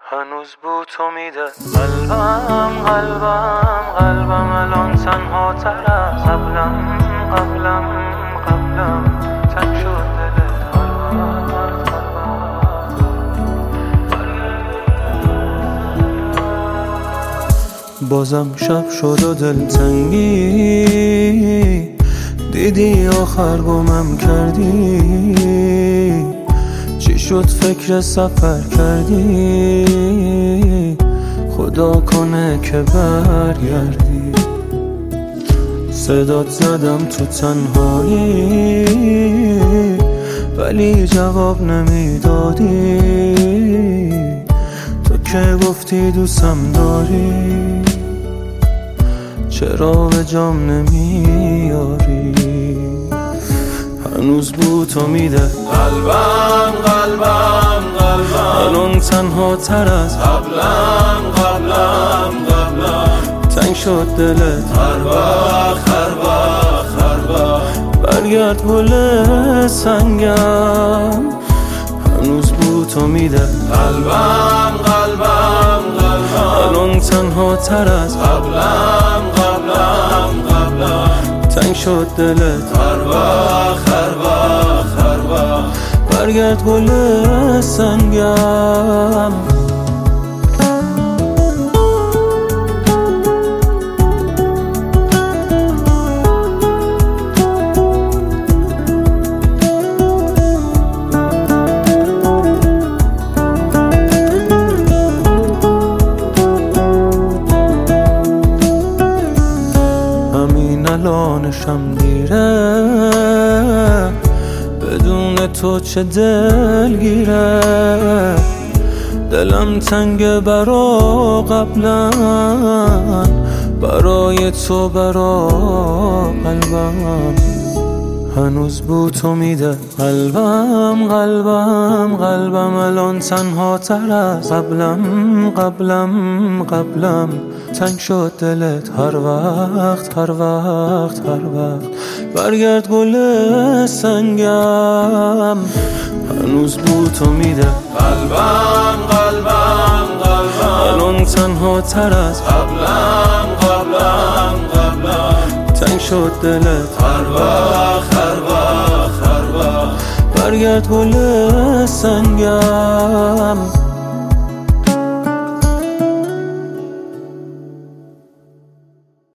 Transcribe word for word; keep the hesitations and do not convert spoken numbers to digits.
هنوز بو تو میده قلبم قلبم قلبم الان تنها تر از قبلم قبلم قبلم تنگ شد دلت هر وقت بازم شب شد و دلتنگی دیدی آخر گمم کردی چی شد فکر سفر کردی خدا کنه که برگردی صدات زدم تو تنهایی ولی جواب نمیدادی تو که گفتی دوستم داری چرا به جام نمیاری هنوز بو تو میده قلبم قلبم قلبم الان تنها تر از قبلم قبلم قبلم تنگ شد دلت هر وقت هر وقت هر وقت برگرد گل سنگم هنوز بو تو میده قلبم قلبم قلبم الان تنها تر از قبلم قبلم قبلم تنگ شد دلت هر وقت هر وقت هر وقت برگرد گل سنگم الانشم دیره بدون تو چه دلگیره دلم تنگ برا قبلا برای تو برا قلبم هنوز بو تو میده قلبم قلبم قلبم الان تنها تر از قبلم قبلم قبلم تنگ شد دلت هر وقت هر وقت هر وقت برگرد گل سنگم هنوز بو تو میده قلبم قلبم قلبم الان تنها تر از قبلم قبلم قبلم تنگ شد دلت هر وقت هر وقت هر وقت برگرد گل سنگم